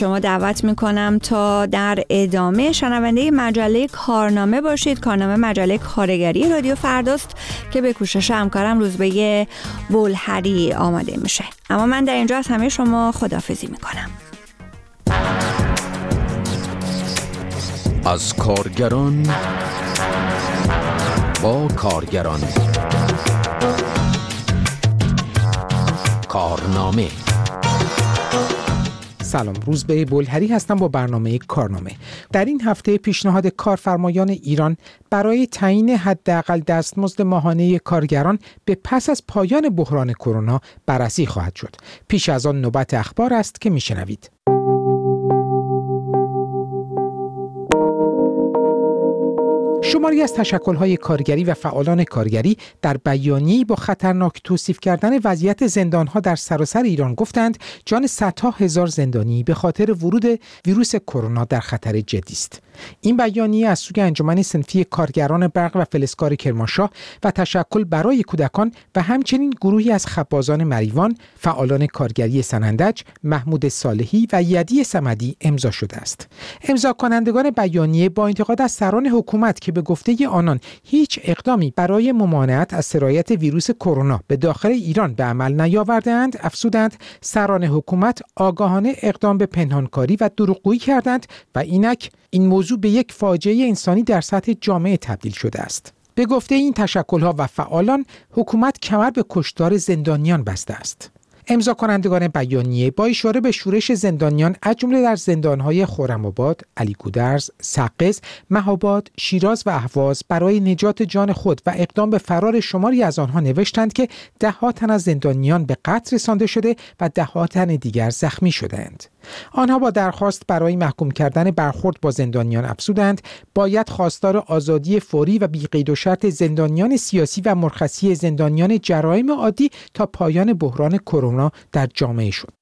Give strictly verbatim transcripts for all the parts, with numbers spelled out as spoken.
شما دعوت میکنم تا در ادامه شنونده مجله کارنامه باشید. کارنامه مجله کارگری رادیو فرداست که به کوشش همکارم روزبه بولهری آماده میشه. اما من در اینجا از همه شما خداحافظی میکنم. از کارگران با کارگران. کارنامه. سلام، روزبه بولهری هستم با برنامه کارنامه. در این هفته پیشنهاد کارفرمایان ایران برای تعیین حداقل دستمزد ماهانه کارگران به پس از پایان بحران کرونا بررسی خواهد شد. پیش از آن نوبت اخبار است که میشنوید. شماری از تشکل‌های کارگری و فعالان کارگری در بیانیه‌ای با خطرناک توصیف کردن وضعیت زندان‌ها در سراسر ایران گفتند جان صدها هزار زندانی به خاطر ورود ویروس کرونا در خطر جدی است. این بیانیه از سوی انجمن صنفی کارگران برق و فلزکار کرمانشاه و تشکل برای کودکان و همچنین گروهی از خبازان مریوان، فعالان کارگری سنندج، محمود صالحی و یدی صمدی امضا شده است. امضا کنندگان بیانیه با انتقاد از سران حکومت که به گفته آنان هیچ اقدامی برای ممانعت از سرایت ویروس کرونا به داخل ایران به عمل نیاورده‌اند، افزودند سران حکومت آگاهانه اقدام به پنهانکاری و دروغگویی کردند و اینک این موضوع به یک فاجعه انسانی در سطح جامعه تبدیل شده است. به گفته این تشکل‌ها و فعالان، حکومت کمر به کشتار زندانیان بسته است. امضا کنندگان بیانیه با اشاره به شورش زندانیان از جمله در زندان‌های خرم‌آباد، علیگودرز، سقز، مهاباد، شیراز و اهواز برای نجات جان خود و اقدام به فرار شماری از آنها نوشتند که ده‌ها تن از زندانیان به قتل رسانده شده و ده‌ها تن دیگر زخمی شدند. آنها با درخواست برای محکوم کردن برخورد با زندانیان افزودند باید خواستار آزادی فوری و بی‌قید و شرط زندانیان سیاسی و مرخصی زندانیان جرایم عادی تا پایان بحران کرونا در جامعه شد.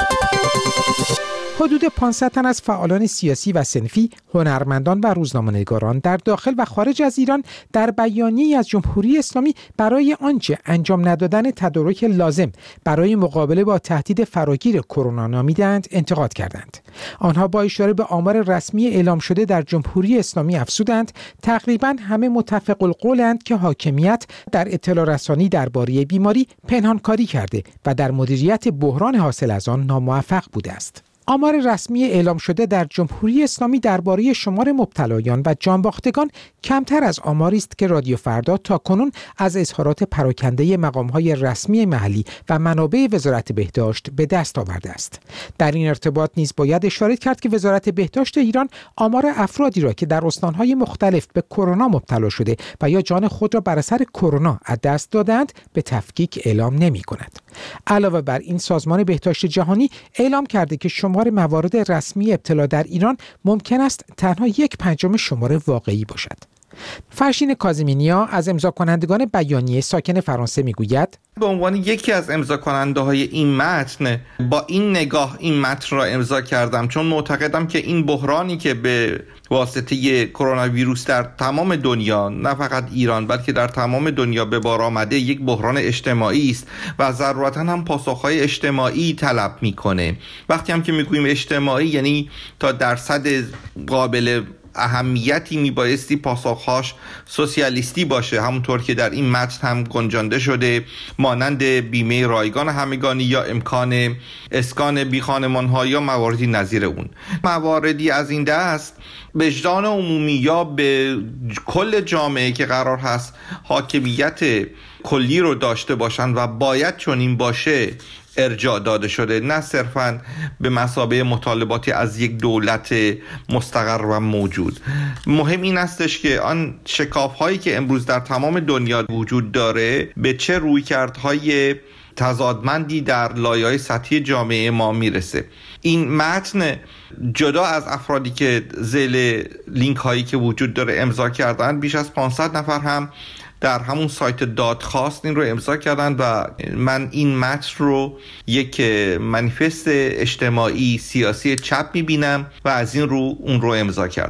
حدود پانصد تن از فعالان سیاسی و صنفی، هنرمندان و روزنامه‌نگاران در داخل و خارج از ایران در بیانیه‌ای از جمهوری اسلامی برای آنچه انجام ندادن تدارک لازم برای مقابله با تهدید فراگیر کرونا نامیدند انتقاد کردند. آنها با اشاره به آمار رسمی اعلام شده در جمهوری اسلامی افزودند تقریباً همه متفق القولند که حاکمیت در اطلاع رسانی درباره بیماری پنهانکاری کرده و در مدیریت بحران حاصل از آن ناموفق بوده است. آمار رسمی اعلام شده در جمهوری اسلامی درباره شمار مبتلایان و جانباختگان کمتر از آماری است که رادیو فردا تاکنون از اظهارات پراکنده مقام‌های رسمی محلی و منابع وزارت بهداشت به دست آورده است. در این ارتباط نیز باید اشاره کرد که وزارت بهداشت ایران آمار افرادی را که در استان‌های مختلف به کرونا مبتلا شده و یا جان خود را بر اثر کرونا از دست دادند به تفکیک اعلام نمی‌کند. علاوه بر این، سازمان بهداشت جهانی اعلام کرده که شمار موارد رسمی ابتلا در ایران ممکن است تنها یک پنجم شمار واقعی باشد. فرشین کاظمینیا از امضا کنندگان بیانیه ساکن فرانسه میگوید به عنوان یکی از امضا کننده های این متن با این نگاه این متن را امضا کردم، چون معتقدم که این بحرانی که به واسطه کرونا ویروس در تمام دنیا، نه فقط ایران بلکه در تمام دنیا به بار آمده، یک بحران اجتماعی است و ضرورتاً هم پاسخهای اجتماعی طلب میکنه. وقتی هم که میگوییم اجتماعی یعنی تا درصد قابل اهمیتی میبایستی پاسخهاش سوسیالیستی باشه، همونطور که در این متن هم گنجانده شده، مانند بیمه رایگان همگانی یا امکان اسکان بی خانمان‌ها یا مواردی نظیر اون. مواردی از این دست وجدان عمومی یا به کل جامعه که قرار هست حاکمیت کلی رو داشته باشن و باید چنین باشه ارجاع داده شده، نه صرفاً به مثابه مطالباتی از یک دولت مستقر و موجود. مهم این استش که آن شکاف‌هایی که امروز در تمام دنیا وجود داره به چه رویکردهای تضادمندی در لایه‌های سطحی جامعه ما میرسه. این متن جدا از افرادی که ذیل لینک هایی که وجود داره امضا کردن، بیش از پانصد نفر هم در همون سایت دادخواست این رو امضا کردن و من این متن رو یک منیفست اجتماعی سیاسی چپ میبینم و از این رو اون رو امضا کردم.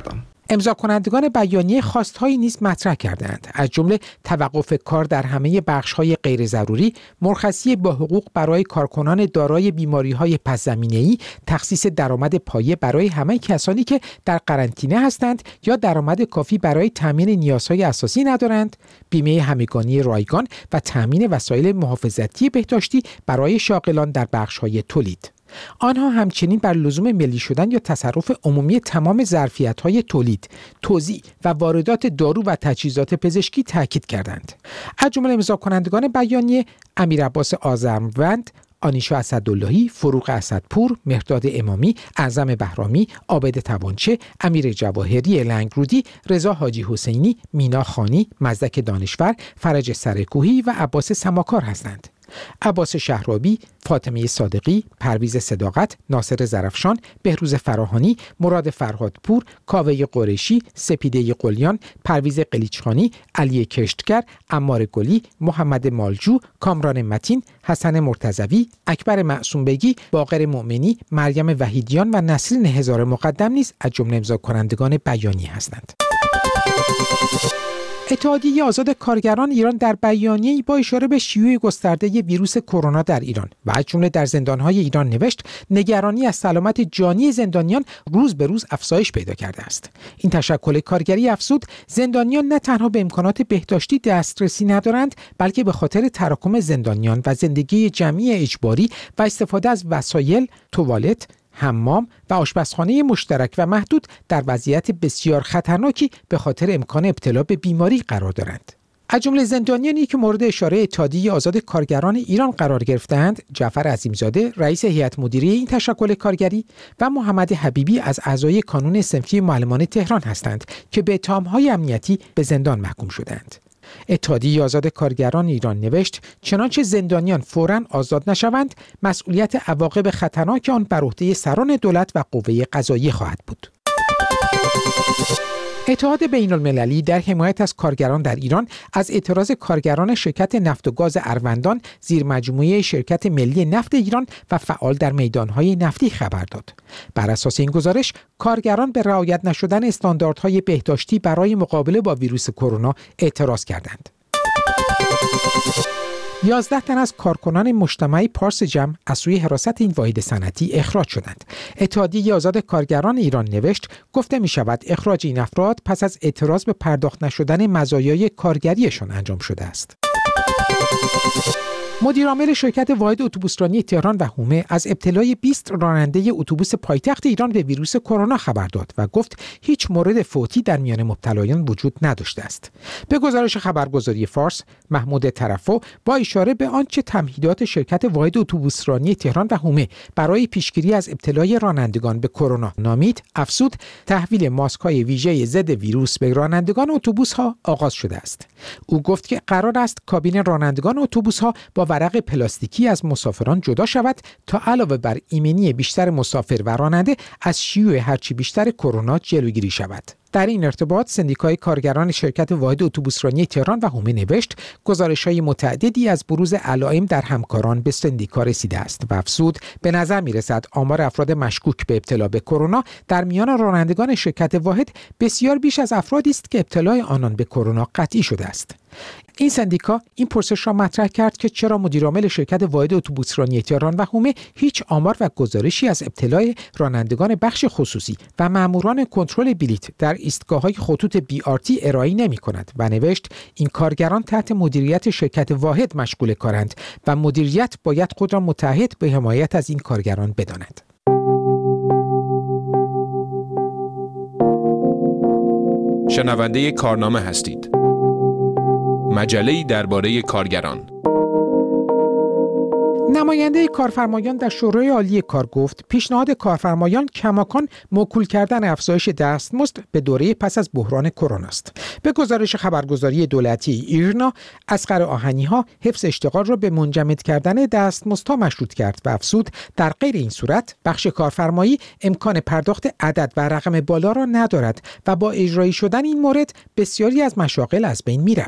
امضا کنندگان بیانیه خواستهایی نیز مطرح کردند، از جمله توقف کار در همه بخش‌های غیر ضروری، مرخصی با حقوق برای کارکنان دارای بیماری‌های پس‌زمینه‌ای، تخصیص درآمد پایه برای همه کسانی که در قرنطینه هستند یا درآمد کافی برای تامین نیازهای اساسی ندارند، بیمه همگانی رایگان و تامین وسایل محافظتی بهداشتی برای شاغلان در بخش‌های تولید. آنها همچنین بر لزوم ملی شدن یا تصرف عمومی تمام ظرفیت‌های تولید، توزیع و واردات دارو و تجهیزات پزشکی تاکید کردند. از جمله امضا کنندگان بیانیه امیر عباس آذرمند، آنیشا اسداللهی، فروغ اسدپور، مهرداد امامی، اعظم بهرامی، عابد توانچه، امیر جواهری لنگرودی، رضا حاجی حسینی، مینا خانی، مزدک دانشور، فرج سرکوهی و عباس سماکار هستند. عباس شهرابی، فاطمه صادقی، پرویز صداقت، ناصر زرفشان، بهروز فراهانی، مراد فرهادپور، کاوه قریشی، سپیده قلیان، پرویز قلیچخانی، علی کشتگر، عمار گلی، محمد مالجو، کامران متین، حسن مرتضوی، اکبر معصوم بگی، باقر مؤمنی، مریم وحیدیان و نسرین هزار مقدم نیز از جمله امضا کنندگان بیانیه هستند. اتحادیه آزاد کارگران ایران در بیانیه‌ای با اشاره به شیوع گسترده ویروس کرونا در ایران و از جمله در زندان‌های ایران نوشت نگرانی از سلامت جانی زندانیان روز به روز افزایش پیدا کرده است. این تشکل کارگری افزود زندانیان نه تنها به امکانات بهداشتی دسترسی ندارند، بلکه به خاطر تراکم زندانیان و زندگی جمعی اجباری و استفاده از وسایل، توالت، حمام و آشپزخانه مشترک و محدود در وضعیت بسیار خطرناکی به خاطر امکان ابتلا به بیماری قرار دارند. از جمله زندانیانی که مورد اشاره اتحادیه آزاد کارگران ایران قرار گرفتند، جعفر عظیمزاده، رئیس هیئت مدیره این تشکل کارگری و محمد حبیبی از اعضای کانون صنفی معلمان تهران هستند که به اتهام‌های امنیتی به زندان محکوم شدند. اتحادیه آزاد کارگران ایران نوشت چنانچه زندانیان فوراً آزاد نشوند، مسئولیت عواقب خطرناک آن بر عهده سران دولت و قوه قضاییه خواهد بود. اتحاد بین‌المللی در حمایت از کارگران در ایران از اعتراض کارگران شرکت نفت و گاز اروندان زیر مجموعه شرکت ملی نفت ایران و فعال در میدانهای نفتی خبر داد. بر اساس این گزارش، کارگران به رعایت نشدن استانداردهای بهداشتی برای مقابله با ویروس کرونا اعتراض کردند. یازده تن از کارکنان مجتمع پارس جمع از سوی حراست این واحد صنعتی اخراج شدند. اتحادیه آزاد کارگران ایران نوشت گفته می شود اخراج این افراد پس از اعتراض به پرداخت نشدن مزایای کارگریشان انجام شده است. مدیرعامل شرکت واحد اتوبوسرانی تهران و حومه از ابتلای بیست راننده اتوبوس پایتخت ایران به ویروس کرونا خبر داد و گفت هیچ مورد فوتی در میان مبتلایان وجود نداشته است. به گزارش خبرگزاری فارس، محمود طرفو با اشاره به آنچه تمهیدات شرکت واحد اتوبوسرانی تهران و حومه برای پیشگیری از ابتلای رانندگان به کرونا نامید، افزود تحویل ماسک‌های ویژه ضد ویروس به رانندگان اتوبوس‌ها آغاز شده است. او گفت که قرار است کابین رانندگان اتوبوس‌ها با ورق پلاستیکی از مسافران جدا شود تا علاوه بر ایمنی بیشتر مسافر و راننده از شیوع هرچی بیشتر کرونا جلوگیری شود. در این ارتباط سندیکای کارگران شرکت واحد اتوبوسرانی تهران و حومه نوشت گزارش‌های متعددی از بروز علائم در همکاران به سندیکا رسیده است و افزود به نظر می‌رسد آمار افراد مشکوک به ابتلا به کرونا در میان رانندگان شرکت واحد بسیار بیش از افرادی است که ابتلای آنان به کرونا قطعی شده است. این سندیکا این پرسش را مطرح کرد که چرا مدیرعامل شرکت واحد اتوبوسرانی تهران و حومه هیچ آمار و گزارشی از ابتلای رانندگان بخش خصوصی و ماموران کنترل بلیط در ایستگاه‌های خطوط بی آر تی ارائه نمی‌کند و نوشت این کارگران تحت مدیریت شرکت واحد مشغول کارند و مدیریت باید خود را متحد به حمایت از این کارگران بداند. شنونده کارنامه هستید. مجله‌ای درباره کارگران. نماینده کارفرمایان در شورای عالی کار گفت پیشنهاد کارفرمایان کماکان موکول کردن افزایش دستمزد به دوره پس از بحران کرونا است. به گزارش خبرگزاری دولتی ایرنا، اصغر آهنی‌ها حفظ اشتغال را به منجمد کردن دستمزدها مشروط کرد و افزود در غیر این صورت بخش کارفرمایی امکان پرداخت عدد و رقم بالا را ندارد و با اجرایی شدن این مورد بسیاری از مشاغل از بین می‌رود.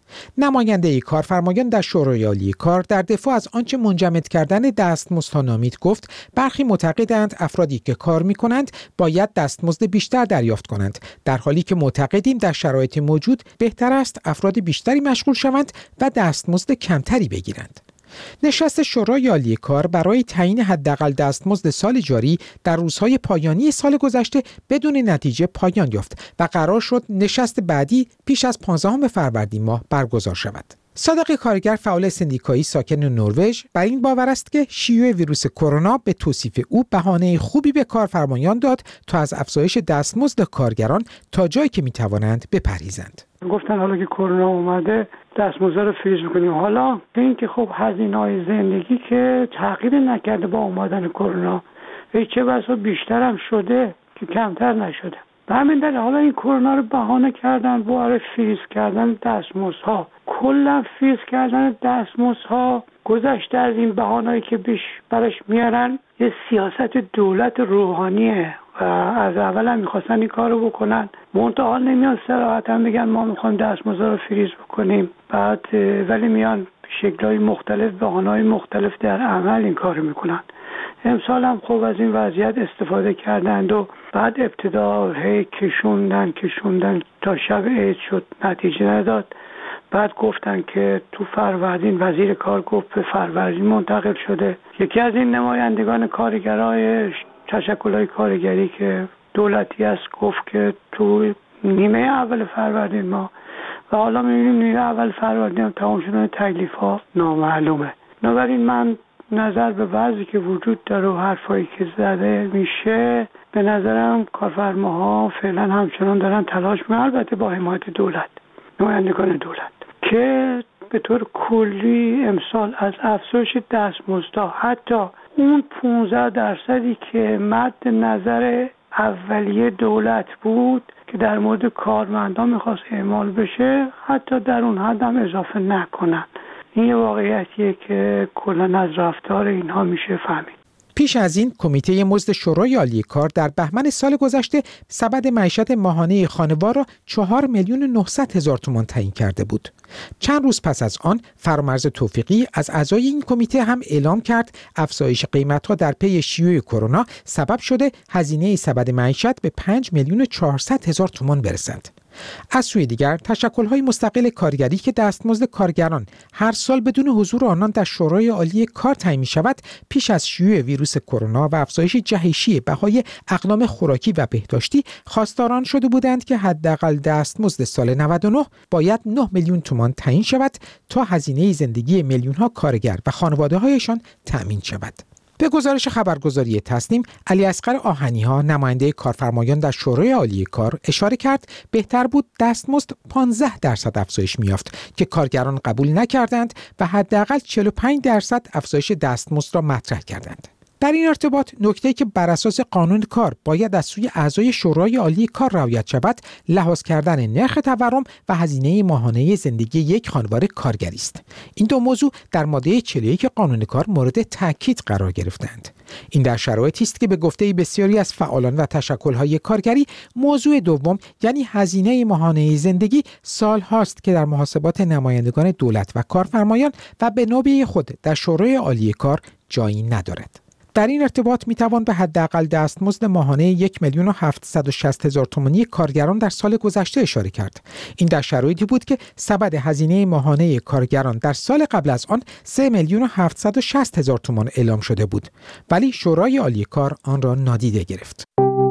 نماینده کارفرمایان در شورای عالی کار در دفاع از آنچه منجمد کردن دستمزدها نامید گفت برخی معتقدند افرادی که کار می‌کنند باید دستمزد بیشتر دریافت کنند، در حالی که معتقدیم در شرایط موجود بهتر است افراد بیشتری مشغول شوند و دستمزد کمتری بگیرند. نشست شورای عالی کار برای تعیین حداقل دستمزد سال جاری در روزهای پایانی سال گذشته بدون نتیجه پایان یافت و قرار شد نشست بعدی پیش از پانزدهم فروردین ماه برگزار شود. صادق کارگر، فعال سندیکایی ساکن نروژ، بر این باور است که شیوع ویروس کرونا به توصیف او بهانه خوبی به کارفرمایان داد تا از افزایش دستمزد کارگران تا جایی که می‌توانند بپرهیزند. گفتن حالا که کرونا اومده دستمزد رو فریز می‌کنیم. حالا این که خب هزینه‌های زندگی که تغییر نکرده با اومدن کرونا، چه بسا بیشتر هم شده که کمتر نشده. به همین دلیل حالا این کرونا رو بهانه کردن برای فریز کردن دستمزدها. کلا فریز کردن دستمزدها گذشته از این بهانه‌ای که بیش برش میارن یه سیاست دولت روحانیه و از اول هم میخواستن این کار رو بکنن، منتها نمیان صراحتاً بگن ما میخوایم دستمزد رو فریز بکنیم، بعد ولی میان شکل‌های مختلف بهانه‌های مختلف در عمل این کار رو میکنن. امسال هم خوب از این وضعیت استفاده کردند و بعد ابتدا هی کشوندن کشوندن تا شب عید شد، نتیجه نداد. بعد گفتن که تو فروردین وزیر کار گفت به فروردین منتقل شده. یکی از این نمایندگان کارگرای تشکل‌های کارگری که دولتی است گفت که تو نیمه اول فروردین ما و حالا می‌بینیم نیمه اول فروردین تمام شدن تکلیف‌ها نامعلومه. بنابراین من نظر به وضعی که وجود داره و حرفایی که زده میشه، به نظرم کارفرماها فعلا همچنان دارن تلاش میکنن، البته با حمایت دولت، نمایندگان دولت، که به طور کلی امسال از افزایش دستمزدها حتی اون پانزده درصدی که مد نظر اولیه دولت بود که در مورد کارمندان میخواست اعمال بشه، حتی در اون حد هم اضافه نکنن. این یه واقعیتیه که کلا از رفتار اینها میشه فهمید. پیش از این کمیته مزد شورای عالی کار در بهمن سال گذشته سبد معیشت ماهانه خانوار را چهار میلیون و نهصد هزار تومان تعیین کرده بود. چند روز پس از آن فرامرز توفیقی از اعضای این کمیته هم اعلام کرد افزایش قیمت‌ها در پی شیوع کرونا سبب شده هزینه سبد معیشت به پنج میلیون و چهارصد هزار تومان برسد. از سوی دیگر تشکل‌های مستقل کارگری که دستمزد کارگران هر سال بدون حضور آنان در شورای عالی کار تعیین می‌شود، پیش از شیوع ویروس کرونا و افزایش جهشی بهای اقلام خوراکی و بهداشتی خواستاران شده بودند که حداقل دستمزد سال نود و نه باید نه میلیون تومان تعیین شود تا هزینه زندگی میلیون‌ها کارگر و خانواده‌هایشان تأمین شود. به گزارش خبرگزاری تصنیم، علی اصغر آهنی‌ها نماینده کارفرمایان در شورای عالی کار اشاره کرد بهتر بود دستمزد پانزده درصد افزایش می‌یافت که کارگران قبول نکردند و حداقل چهل و پنج درصد افزایش دستمزد را مطرح کردند. در این ارتباط نکته‌ای که بر اساس قانون کار باید از سوی اعضای شورای عالی کار رعایت شود، لحاظ کردن نرخ تورم و هزینه ماهانه زندگی یک خانوار کارگری است. این دو موضوع در ماده چهل و یک قانون کار مورد تاکید قرار گرفتند. این در شرایطی است که به گفته بسیاری از فعالان و تشکل‌های کارگری، موضوع دوم یعنی هزینه ماهانه زندگی سال هاست که در محاسبات نمایندگان دولت و کارفرمایان و به نوبه خود در شورای عالی کار جایی ندارد. در این ارتباط میتوان به حداقل دستمزد ماهانه یک میلیون و هفتصد و شصت هزار تومانی کارگران در سال گذشته اشاره کرد. این در شرایطی بود که سبد هزینه ماهانه کارگران در سال قبل از آن سه میلیون و هفتصد و شصت هزار تومان اعلام شده بود، ولی شورای عالی کار آن را نادیده گرفت.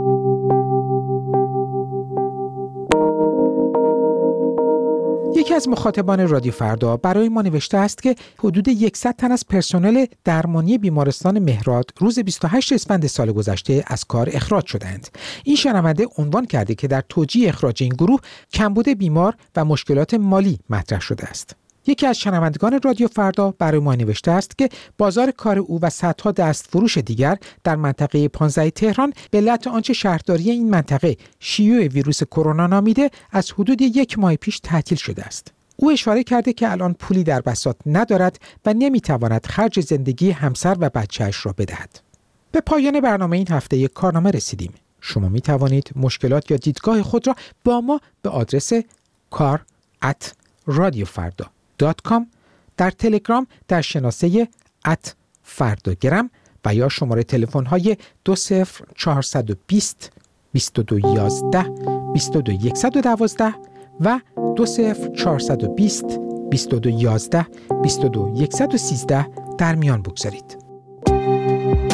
یکی از مخاطبان رادیو فردا برای ما نوشته است که حدود صد تن از پرسنل درمانی بیمارستان مهراد روز بیست و هشتم اسفند سال گذشته از کار اخراج شدند. این شنونده عنوان کرده که در توجیه اخراج این گروه کمبود بیمار و مشکلات مالی مطرح شده است. یکی از شنوندگان رادیو فردا برای ما نوشته است که بازار کار او و صدها دستفروش دیگر در منطقه پانزده تهران به علت آنچه شهرداری این منطقه شیوع ویروس کرونا نامیده از حدود یک ماه پیش تعطیل شده است. او اشاره کرده که الان پولی در بساط ندارد و نمیتواند خرج زندگی همسر و بچه‌اش را بدهد. به پایان برنامه این هفته کارنامه رسیدیم. شما می توانید مشکلات یا دیدگاه خود را با ما به آدرس کار ات رادیو فردا دات کام، در تلگرام در شناسه ات فرداگرم و یا شماره تلفن های دو صفر چهارصد و بیست بیست و دو یازده بیست و دو صد و دوازده و دو صفر چهارصد و بیست بیست و دو یازده بیست و دو صد و سیزده در میان بگذارید.